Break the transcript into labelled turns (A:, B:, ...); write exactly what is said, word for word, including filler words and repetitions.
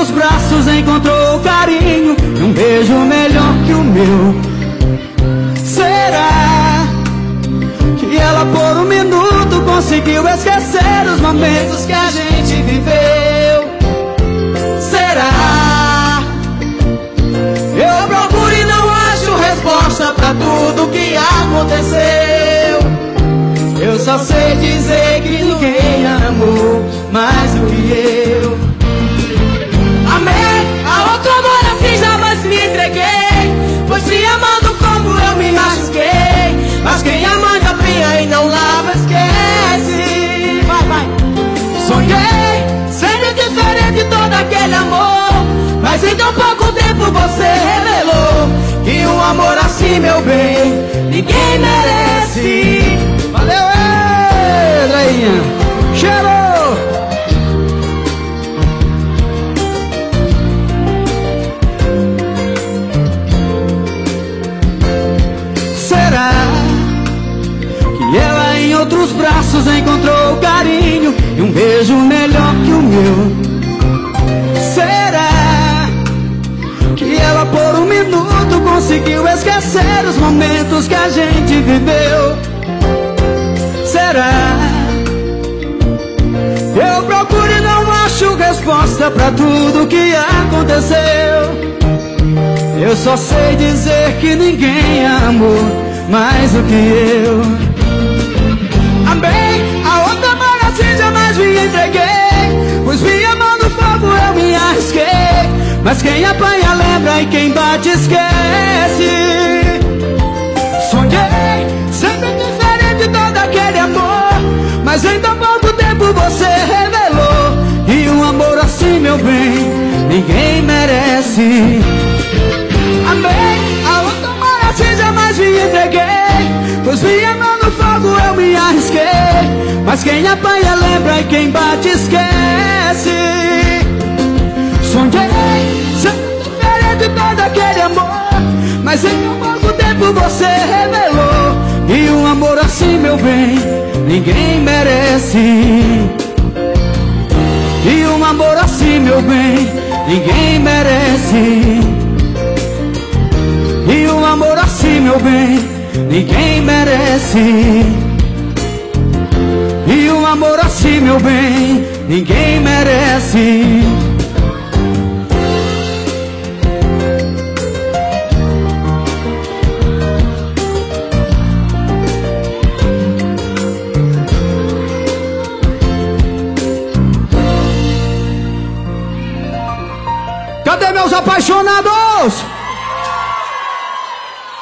A: outros braços encontrou carinho e um beijo melhor que o meu. Será que ela por um minuto conseguiu esquecer os momentos que a gente viveu? Será? Eu procuro e não acho resposta pra tudo que aconteceu. Eu só sei dizer que ninguém amou mais do que eu. Amei a outro amor assim, jamais me entreguei, pois me amando como eu me machuquei. Mas quem ama ainda pia e não lava esquece. Vai, vai. Sonhei sendo diferente de todo aquele amor, mas em tão pouco tempo você revelou que um amor assim, meu bem, ninguém merece. Valeu, ê, Drainha. Cheiro! Será que ela em outros braços encontrou carinho e um beijo melhor que o meu? Será que ela por um minuto conseguiu esquecer os momentos que a gente viveu? Será? Eu procuro e não acho resposta pra tudo que aconteceu. Eu só sei dizer que ninguém amou mais do que eu. Amei a outra amor assim, jamais me entreguei, pois me amando fogo eu me arrisquei. Mas quem apanha lembra e quem bate esquece. Sonhei sempre diferente de todo aquele amor, mas em tão pouco tempo você revelou que um amor assim, meu bem, ninguém merece. Amei a outra amor assim, jamais me entreguei, pois me amando fogo eu me arrisquei. Mas quem apanha lembra e quem bate esquece. Sonhei sendo diferente de todo aquele amor, mas em tão pouco tempo você revelou que um amor assim, meu bem, ninguém merece. E um amor assim, meu bem, ninguém merece. E um amor assim, meu bem, ninguém merece. E um amor assim, meu bem, ninguém merece. Cadê meus apaixonados?